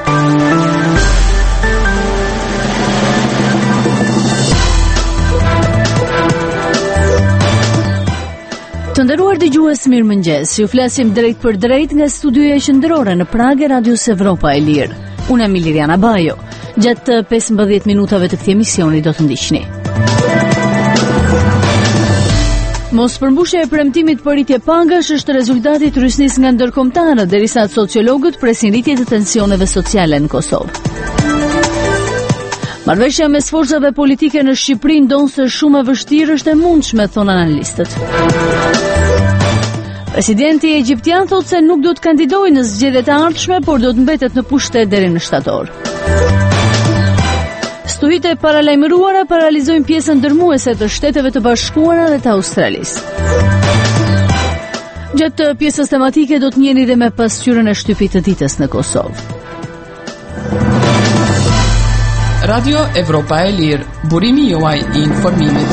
Të nderuar dëgjues, mirëmëngjes. Ju flasim drejt për drejt nga studioja qendrore në Prag e Radios Evropa e Lirë. Unë jam Liliana Bajo. Gjatë 15 minutave të këtij emisioni do të ndiqni. Mos përmbushja e premtimit për rritje pagash është rezultati i rrysnisë nga ndërkombëtarët, derisa sociologët presin rritje të tensioneve sociale në Kosovë. Marrëveshja mes forcave politike në Shqipëri ndonse shumë e vështirë është e mundshme, thonë analistët. Presidenti egjiptian thotë se nuk do të kandidojë në zgjedhjet e ardhshme, por do të mbetet në pushtet deri në shtator. Stuhitë e paralajmëruara paralizojnë pjesën dërmuese të Shteteve të Bashkuara dhe të Australisë. Gjatë pjesës tematike do të njihni dhe me pasqyrën e shtypit të ditës në Kosovë. Radio Evropa e Lirë, burimi juaj i informimit.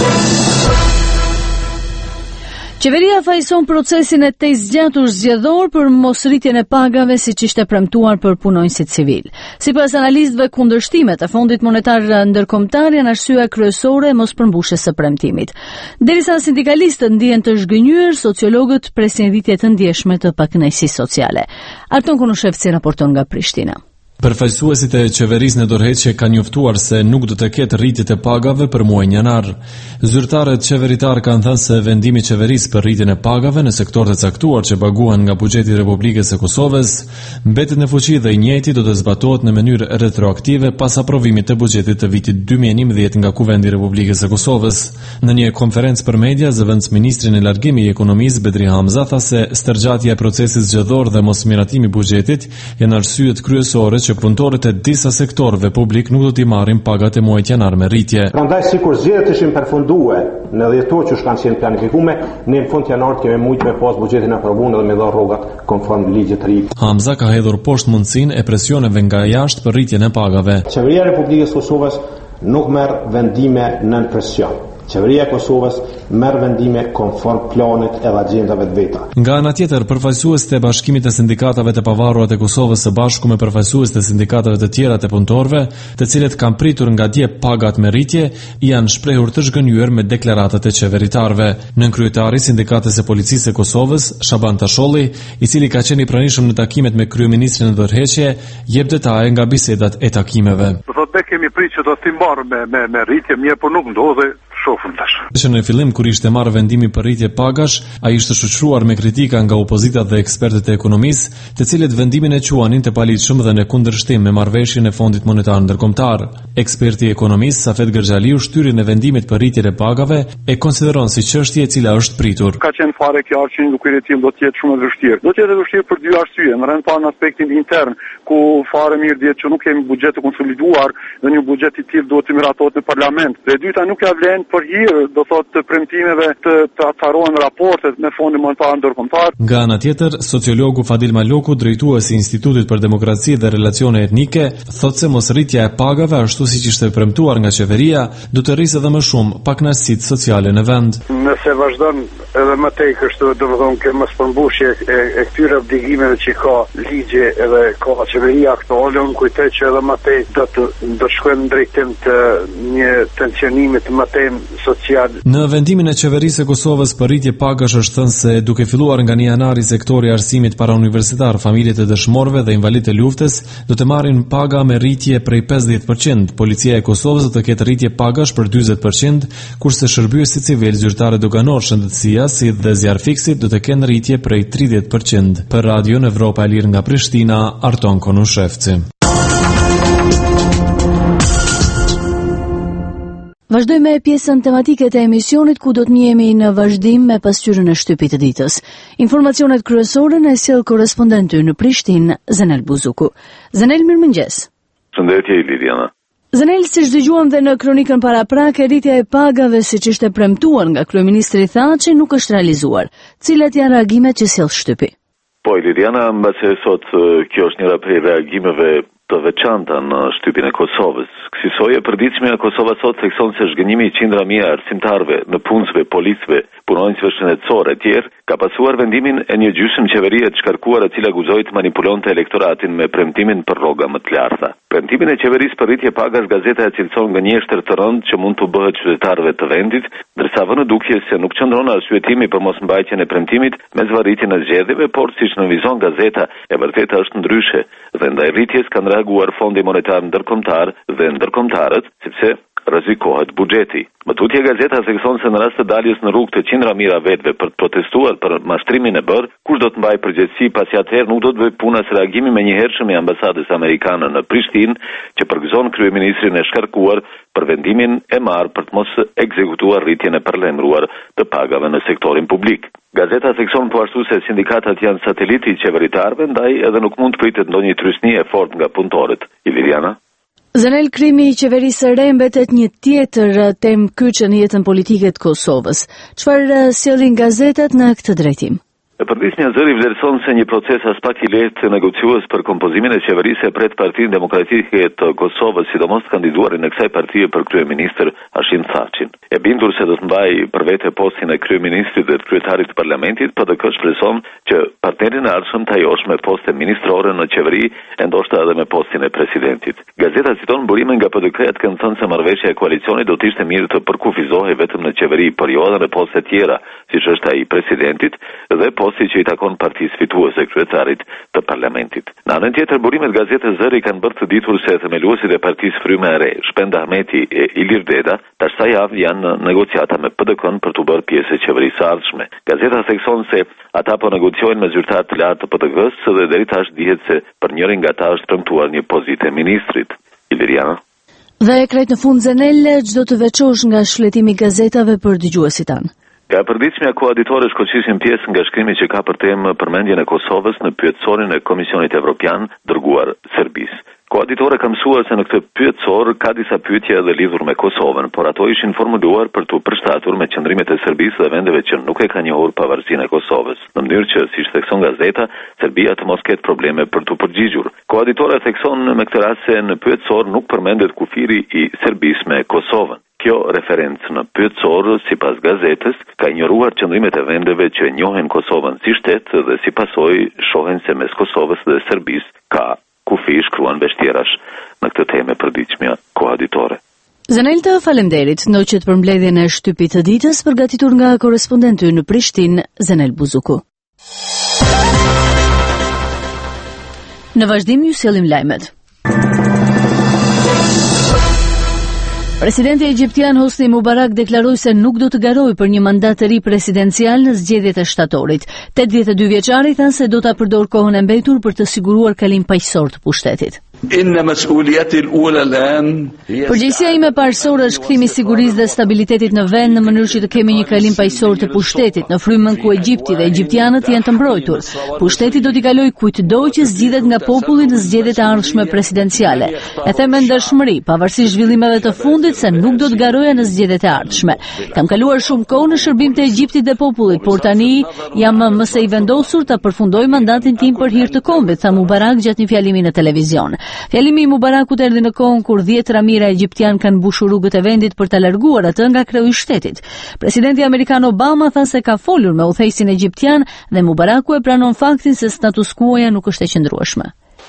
Qeveria fajson procesin e tej zgjatur zgjedhor për mosrritjen e pagave siç ishte premtuar për punonjësit civil. Sipas analistëve, kundërshtimet e Fondit Monetar Ndërkombëtar janë arsyeja kryesore e mospërmbushjes së premtimit. Derisa sindikalistët ndihen të zhgënjur, sociologët presin rritje të ndjeshme të pakënaqësisë sociale. Arton Konushevci raporton nga Prishtina. Përfaqësuesit e qeverisë në dorëheqje kanë njoftuar se nuk do të ketë rritje të pagave për muajin janar. Zyrtarët qeveritar kanë thënë se vendimi i qeverisë për rritjen e pagave në sektorët e caktuar që paguhen nga buxheti i Republikës së Kosovës mbetet në fuqi dhe i njëjti do të zbatohet në mënyrë retroaktive pas aprovimit të buxhetit të vitit 2011 nga Kuvendi i Republikës së Kosovës. Në një konferencë për media, zëvendësministri në largimi i ekonomisë Bedri Hamza tha se stërgjatja e procesit zgjedhor dhe mosmiratimi i buxhetit janë arsyet kryesore që punëtorët e disa sektorëve publik nuk do t'i marrin pagat e muajit janar me rritje. Prandaj sikur zgjedhjet ishin përfunduar në dhjetor që kanë qenë planifikuar, në fund janar kemi mujt me pas buxhetin aprovuar dhe me dhënë rrogat konform ligjit të ri. Hamza ka hedhur poshtë mundësinë e presioneve nga jashtë për rritjen e pagave. Qeveria e Republikës së Kosovës nuk merr vendime nën presion. Qeveria e Kosovës merr vendime konform planit edhe agjendave të veta. Nga ana tjetër, përfaqësuesit e Bashkimit të Sindikatave të Pavarura të Kosovës së bashku me përfaqësuesit e sindikatave të tjera të punëtorëve, të cilët kanë pritur nga dje pagat me rritje, janë shprehur të zhgënjur me deklaratat e qeveritarëve. Nënkryetari i Sindikatës së Policisë së Kosovës, Shaban Tasholli, i cili ka qenë i pranishëm në takimet me kryeministrin në dorëheqje, jep detaje nga bisedat e takimeve. Ne kemi pritur që do t'i marrë me rritje, mirë, por nuk ndodhi. Që në fillim kur ishte marrë vendimi për rritje pagash, ai ishte shoqëruar me kritika nga opozita dhe ekspertët e ekonomisë, të cilët vendimin e quanin të palitshëm dhe në kundërshtim me marrëveshjen e Fondit Monetar Ndërkombëtar. Eksperti i ekonomisë Safet Gërxhaliu shtyrin e vendimit për rritjen e pagave e konsideron si çështje e cila është pritur. Ka qenë fare qartë që një lukuri i tillë do të jetë shumë e vështirë. Do të jetë e vështirë për dy arsye. Në rënd parë në aspektin intern, ku fare mirë dihet që nuk kemi buxhet të konsoliduar dhe një buxhet i tillë duhet të miratohet në parlament. Dhe e dyta, nuk ka vlen për hir, do thotë të premtimeve të acarohen raportet me Fondin Monetar Ndërkombëtar. Nga ana tjetër, sociologu Fadil Maloku, drejtuesi i Institutit për Demokraci dhe Relacione Etnike, thotë se mosrritja e pagave ashtu siç ishte premtuar nga qeveria, do të rrisë edhe më shumë pakënaqësitë sociale në vend. Nëse vazhdon edhe më tej kështu, domethënë që mos përmbushje e këtyre obligimeve që ka ligji edhe ka qeveria aktuale, unë kujtoj që edhe më tej do shkojmë në drejtim të një tensionimi të më tej social. Në vendimin e qeverisë së Kosovës për rritje pagash është thënë se duke filluar nga 1 janari sektori i arsimit parauniversitar, familjet e dëshmorëve dhe invalidët e luftës do të marrin paga me rritje prej 50%. Policia e Kosovës do të ketë rritje pagash për 40%, kurse shërbyesit civil, zyrtarë doganor, shëndetësia si dhe zjarfiksit do të kenë rritje prej 30%. Për Radio Evropa e Lirë nga Prishtina, Arton Konushevci. Vazhdojmë me pjesën tematike të emisionit ku do të njihemi në vazhdim me pasqyrën e shtypit të ditës. Informacionet kryesore në sjell korrespondenti në Prishtinë, Zenel Buzuku. Zenel, mirëmëngjes. Përshëndetje Liliana. Zenel, siç dëgjuam dhe në kronikën paraprakë, rritja e pagave siç ishte premtuar nga kryeministri Thaçi nuk është realizuar. Cilat janë reagimet që sjell shtypi? Po Liliana, mbase sot kjo është njëra prej reagimeve të veçanta në shtypin e Kosovës. Kësaj e përditshme Kosova sot thekson se zhgënjimi i qindra mijë arsimtarëve, në punësve, policëve, punonjësve shëndetësor e tjerë, ka pasuar vendimin e një gjysmë qeverie të shkarkuar e cila guzoi të manipulonte elektoratin me premtimin për rroga më të larta. Premtimin e qeverisë për rritje pagas gazeta e cilëson gënjeshtër të rëndë që mund të bëhet qytetarëve të vendit, ndërsa vënë dukje se nuk qëndron arsyetimi për mosmbajtjen e premtimit me zvarritjen e zgjedhjeve, por siç nënvizon gazeta, e vërteta është ndryshe dhe ndaj rritjes kanë reaguar Fondi Monetar Ndërkombëtar dhe ndërkombëtarët, sepse rrezikohet buxheti. Mbetutje gazeta thekson se në rast të daljes në rrugë të qindra mijëra vetëve për të protestuar për mashtrimin e bërë, kush do të mbajë përgjegjësi pasi atëherë nuk do të bëjë puna se reagimi menjëhershëm i ambasadës amerikane në Prishtinë, që përgëzon kryeministrin e shkarkuar për vendimin e marrë për të mos ekzekutuar rritjen e përlemruar të pagave në sektorin publik. Gazeta thekson po ashtu se sindikatat janë sateliti i qeveritarëve, ndaj edhe nuk mund të pritet ndonjë trysni e fortë nga punëtorët. Iliriana. Zanel, krimi i qeverisë së re mbetet një tjetër temë kyçe në jetën politike të Kosovës. Çfarë sjellin gazetat në këtë drejtim? E përditshmja zëri vlerëson se një proces as pak i lehtë negociues për kompozimin e qeverisë e pret Partinë Demokratike të Kosovës, sidomos kandiduarin e kësaj partie për kryeministër Hashim Thaçin. E bindur se do të mbajë për vete postin e kryeministrit dhe të kryetarit të parlamentit, PDK shpreson që partnerin e ardhshëm të ajosh me poste ministrore në qeveri e ndoshta edhe me postin e presidentit. Gazeta citon burime nga PDK-t që thënë se marrëveshja e koalicionit do të ishte mirë të përkufizohej vetëm në qeveri, por jo edhe në poste tjera, siç është ai i presidentit dhe posti që i takon partisë fituese kryetarit të parlamentit. Në anën tjetër, burimet gazetës Zëri kanë bërë të ditur se themeluesit e partisë Fryma e Re, Shpend Ahmeti e Ilir Deda, tash sa javë janë në negociata me PDK-n për të bërë pjesë e qeverisë së ardhshme. Gazeta thekson se ata po negociojnë me zyrtar të lartë të PDK-s dhe deri tash dihet se për njërin nga ata është premtuar një pozitë e ministrit. Iliriana. Dhe krejt në fund, Zanel, çdo të veçosh nga shfletimi i gazetave për dëgjuesit tanë. Ka përditshmja koauditorë shkoqisin pjesë nga shkrimi që ka për temë përmendjen e Kosovës në pyetësorin e Komisionit Evropian dërguar Serbisë. Koauditorë ka mësuar se në këtë pyetësor ka disa pyetje edhe lidhur me Kosovën, por ato ishin formuluar për të përshtatur me qëndrimet e Serbisë dhe vendeve që nuk e ka njohur pavarësinë e Kosovës, në mënyrë që, siç thekson gazeta, Serbia të mos ketë probleme për të përgjigjur. Koauditorë thekson me këtë rast se në pyetësor nuk përmendet kufiri i Serbisë me Kosovën. Kjo referencë në pyetësor, sipas gazetës, ka injoruar qëndrimet e vendeve që njohin Kosovën si shtet dhe si pasojë shohen se mes Kosovës dhe Serbisë ka kufi, shkruan vështirash në këtë temë përditshmja koauditore. Zanel, të faleminderit. Ndoqet për mbledhjen e shtypit të ditës përgatitur nga korrespondenti në Prishtinë, Zanel Buzuku. Në vazhdim ju sjellim lajmet. Presidenti egjiptian Hosni Mubarak deklaroi se nuk do të garojë për një mandat të ri presidencial në zgjedhjet e shtatorit. 82 vjeçari thanë se do ta përdor kohën e mbetur për të siguruar kalim paqësor të pushtetit. Përgjegjësia ime parësore është kthimi i sigurisë dhe stabilitetit në vend në mënyrë që të kemi një kalim paqësor të pushtetit në frymën ku Egjipti dhe egjiptianët janë të mbrojtur. Pushteti do t'i kalojë kujtdo që zgjidhet nga populli në zgjedhjet e ardhshme presidenciale. E them me ndershmëri, pavarësisht zhvillimeve të fundit, se nuk do të garoja në zgjedhjet e ardhshme. Kam kaluar shumë kohë në shërbim të Egjiptit dhe popullit, por tani jam më së i vendosur ta përfundoj mandatin tim për hir të kombit, tha Mubarak gjatë një fjalimi në televizion. Fjalimi i Mubarakut erdhi në kohën kur 10 ramira egjiptian kanë mbushur rrugët e vendit për ta larguar atë nga kreu i shtetit. Presidenti amerikan Obama tha se ka folur me udhëheqësin egjiptian dhe Mubaraku e pranon faktin se status quo-ja nuk është e qëndrueshme.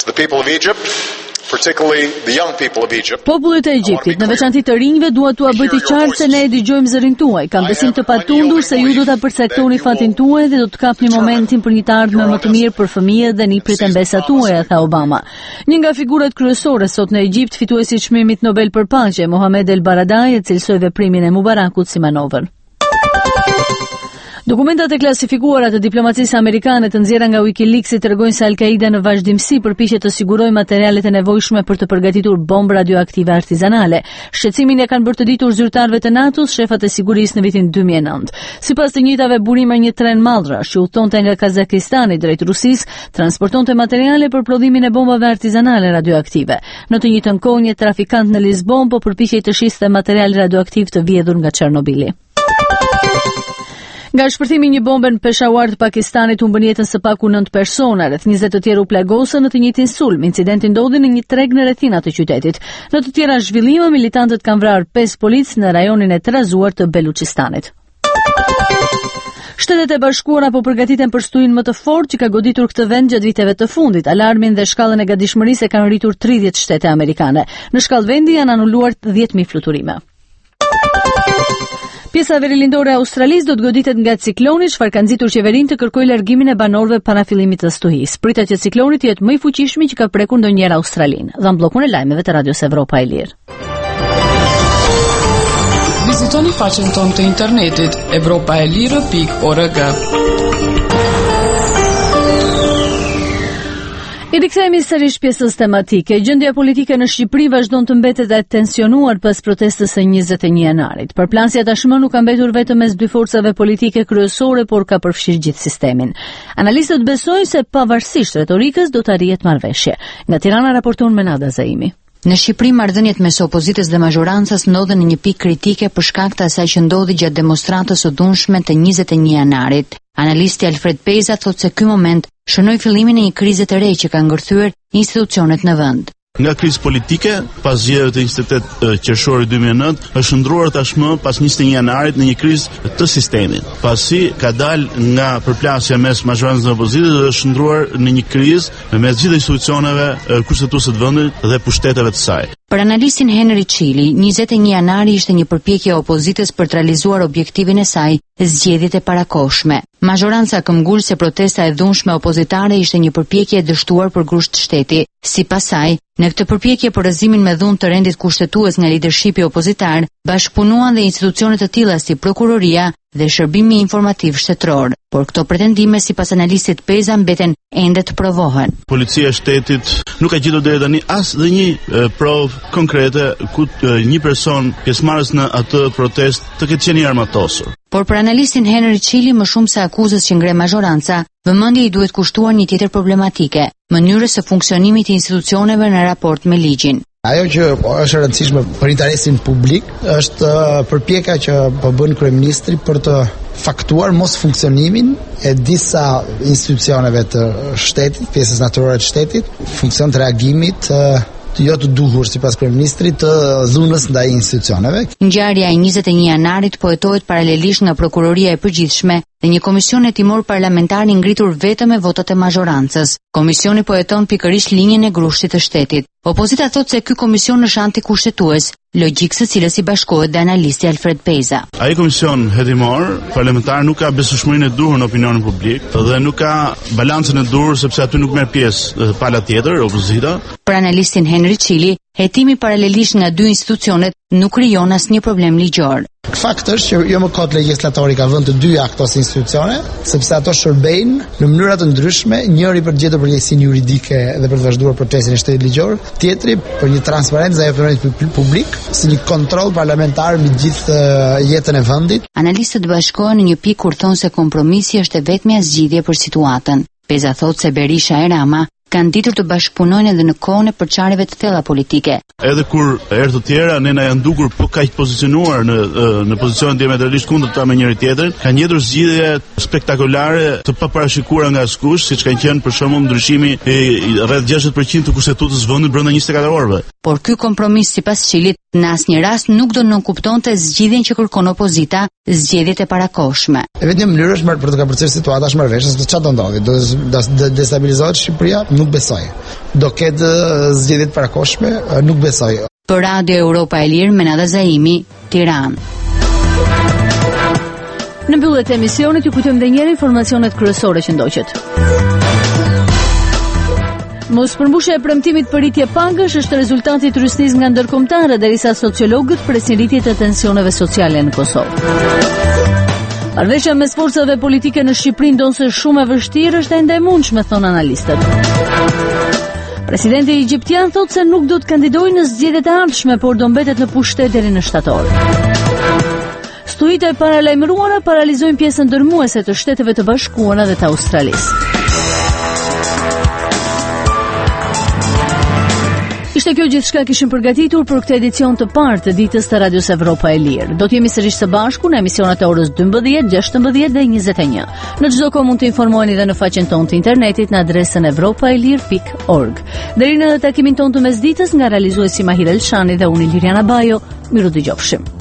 Popullit e Egjiptit, në veçanti të rinjve, dua t'ua bëj të qartë se ne e dëgjojmë zërin tuaj. Kam besim të patundur se ju do ta përcaktoni fatin tuaj dhe do të kapni momentin për një të ardhme më të mirë për fëmijët dhe niprit e mbesa tuaja, tha Obama. Një nga figurat kryesore sot në Egjipt, fituesi i çmimit Nobel për paqe, Mohamed El Baradei, e cilësoi veprimin e Mubarakut si manovër. Dokumentat e klasifikuara të diplomacisë amerikane të nxjerra nga WikiLeaks tregojnë se Al-Qaida në vazhdimsi përpiqet të sigurojë materialet e nevojshme për të përgatitur bombë radioaktive artizanale. Shqetësimin e kanë bërë të ditur zyrtarëve të NATO-s, shefat e sigurisë në vitin 2009. Sipas të njëjtave burime, një tren mallrash që udhtonte nga Kazakistani drejt Rusisë transportonte materiale për prodhimin e bombave artizanale radioaktive. Në të njëjtën kohë, një trafikant në Lisbon po përpiqej të shiste material radioaktiv të vjedhur nga Çernobili. Nga shpërthimi një bombe në Peshawar të Pakistanit humbën jetën së paku 9 persona, rreth 20 të tjerë u plagosën në të njëjtin sulm. Incidenti ndodhi në një treg në rrethinat të qytetit. Në të tjera zhvillime, militantët kanë vrarë 5 polic në rajonin e trazuar të Beluqistanit. Shtetet e Bashkuara po përgatiten për stuin më të fortë që ka goditur këtë vend gjatë viteve të fundit. Alarmin dhe shkallën e gatishmërisë e kanë rritur 30 shtete amerikane. Në shkallë vendi janë anuluar 10.000 fluturime. Pjesa verilindore e Australisë do të goditet nga cikloni, çfarë ka nxitur qeverinë të kërkojë largimin e banorëve para fillimit të stuhisë. Pritet që cikloni të jetë më i fuqishëm që ka prekur ndonjëherë Australinë. Dhan bllokun e lajmeve të Radios Evropa e Lirë. Vizitoni faqen tonë të internetit europaelire.org. I rikthehemi sërish pjesës tematike. Gjendja politike në Shqipëri vazhdon të mbetet e tensionuar pas protestës së 21 janarit. Përplasja tashmë nuk ka mbetur vetëm mes dy forcave politike kryesore, por ka përfshirë gjithë sistemin. Analistët besojnë se pavarësisht retorikës do të arrihet marrëveshje. Nga Tirana raporton Menada Zaimi. Në Shqipëri marrëdhëniet mes opozitës dhe mazhorancës ndodhen në një pikë kritike për shkak të asaj që ndodhi gjatë demonstratës së dhunshme të 21 janarit. Analisti Alfred Peza thotë se ky moment shënoi fillimin e një krize të re që ka ngërthyer institucionet në vend. Nga krizë politike, pas zgjedhjeve të 28 qershori 2009, është ndruar tashmë pas 21 janarit në një krizë të sistemit. Pasi ka dalë nga përplasja mes mazhorancës dhe opozitës dhe është ndruar në një krizë mes gjithë institucioneve kushtetuese të vendit dhe pushteteve të saj. Për analistin Henry Çili, 21 janari ishte një përpjekje e opozitës për të realizuar objektivin e saj, zgjedhjet e parakohshme. Mazhoranca këmbgul se protesta e dhunshme opozitare ishte një përpjekje e dështuar për grusht shteti. Sipas saj, në këtë përpjekje për rrëzimin me dhunë të rendit kushtetues nga lidershipi opozitar, bashkëpunuan dhe institucione të tilla si prokuroria dhe shërbimi informativ shtetëror, por këto pretendime sipas analistit Peza mbeten ende të provohen. Policia e shtetit nuk ka gjetur deri tani asnjë provë konkrete ku një person pjesëmarrës në atë protestë të ketë qenë armatosur. Por për analistin Henry Çili, më shumë se akuzës që ngre mazhoranca, vëmendje i duhet kushtuar një tjetër problematike, mënyrës së funksionimit të institucioneve në raport me ligjin. Ajo që është e rëndësishme për interesin publik është përpjekja që po bën kryeministri për të faktuar mos funksionimin e disa institucioneve të shtetit, pjesës natyrore të shtetit, funksion të reagimit jo të duhur sipas kryeministrit të dhunës ndaj institucioneve. Ngjarja e 21 janarit po hetohet paralelisht nga prokuroria e përgjithshme dhe një komision hetimor parlamentar i ngritur vetëm me votat e mazhorancës. Komisioni po heton pikërisht linjën e grushtit të shtetit. Opozita thotë se ky komision është antikushtetues, logjikë së cilës i bashkohet dhe analisti Alfred Peza. Ai komision hetimor parlamentar nuk ka besueshmërinë e duhur në opinionin publik dhe nuk ka balancën e duhur sepse aty nuk merr pjesë pala tjetër, opozita. Për analistin Henry Çili, hetimi paralelisht nga dy institucionet nuk krijon asnjë problem ligjor. Fakti është që jo më kot legjislatori ka vënë të dyja këto institucione, sepse ato shërbejnë në mënyra të ndryshme, njëri për të gjetur përgjegjësinë juridike dhe për të vazhduar procesin e shtetit ligjor, tjetri për një transparencë e opinionit publik, si një kontroll parlamentar mbi gjithë jetën e vendit. Analistët bashkohen në një pikë kur thonë se kompromisi është e vetmja zgjidhje për situatën. Peza thotë se Berisha e Rama kanë ditur të bashkëpunojnë edhe në kohën e përçarjeve të thella politike. Edhe kur herë të tjera ne na janë dukur po kaq pozicionuar në pozicione diametralisht kundërta me njëri tjetrin, kanë gjetur zgjidhje spektakolare të paparashikuara nga askush, siç kanë qenë për shembull ndryshimi rreth 60% të kushtetutës së vendit brenda 24 orëve. Por ky kompromis sipas Çilit në asnjë rast nuk do nënkuptonte zgjidhjen që kërkon opozita, zgjedhjet e parakohshme. Vetëm mënyrë është për të kapërcyer situata është marrëveshjes, çfarë do ndodhi? Do destabilizohet Shqipëria? Nuk besoj. Do ketë zgjedhjet parakohshme? Nuk besoj. Për Radio Europa e Lirë, Menada Zaimi, Tiranë. Në mbyllje të emisionit ju kujtojmë edhe një herë informacionet kryesore që ndoqet. Mos përmbushja e premtimit për rritje pagësh është rezultati i turistizmit nga ndërkombëtarët, derisa sociologët presin rritje të tensioneve sociale në Kosovë. Marrëveshja mes forcave politike në Shqipëri ndonse shumë e vështirë është ende e mundshme, thon analistët. Presidenti egjiptian thotë se nuk do të kandidojë në zgjedhjet e ardhshme, por do mbetet në pushtet deri në shtator. Stuhitë e paralajmëruara paralizojnë pjesën ndërmuese të Shteteve të Bashkuara dhe të Australisë. Ishte kjo gjithçka kishim përgatitur për këtë edicion të parë të ditës të Radios Evropa e Lirë. Do të jemi sërish së bashku në emisionet e orës 12, 16 dhe 21. Në çdo kohë mund të informoheni edhe në faqen tonë të internetit në adresën evropaelir.org. Deri në takimin tonë të mesditës nga realizuesi Mahir Elshani dhe unë Liriana Bajo, miru dëgjofshim.